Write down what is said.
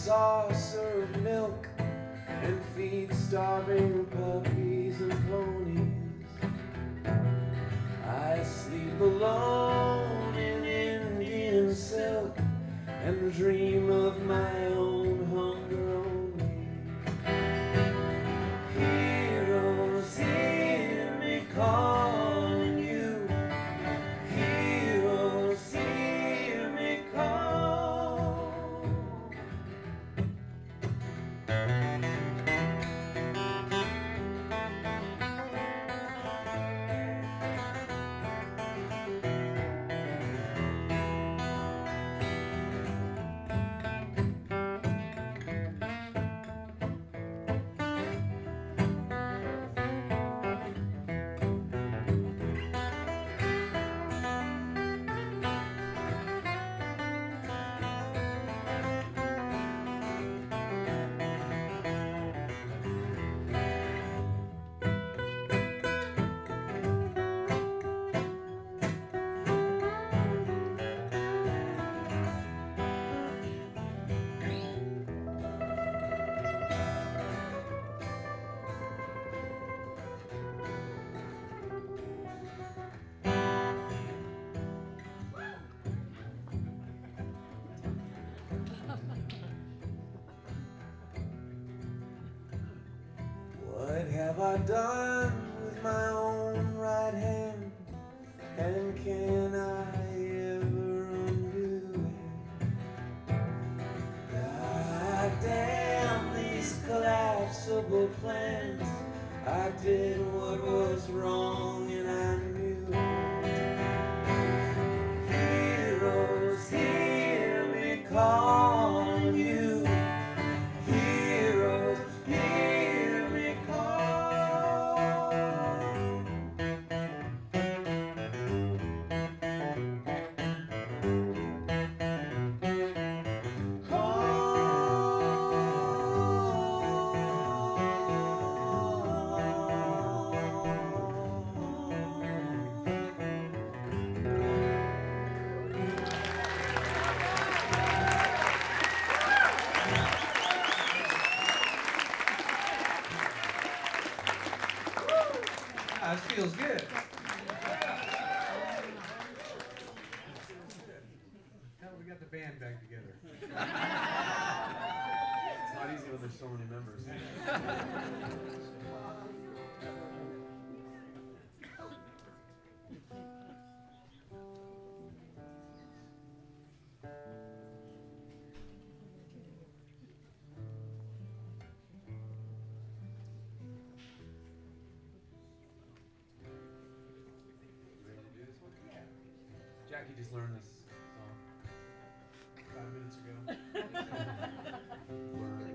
saucer of milk and feed starving puppies and ponies. I sleep alone in Indian silk and dream of my own hunger only. Heroes, hear me calling you. Heroes, hear me call. What have I done with my own right hand? And can I ever undo it? God damn these collapsible plans. I did what was wrong and I knew it. Heroes, hear me calling you. Heroes, hear me call. This feels good. Now we got the band back together. It's not easy when there's so many members. Jackie just learned this song 5 minutes ago.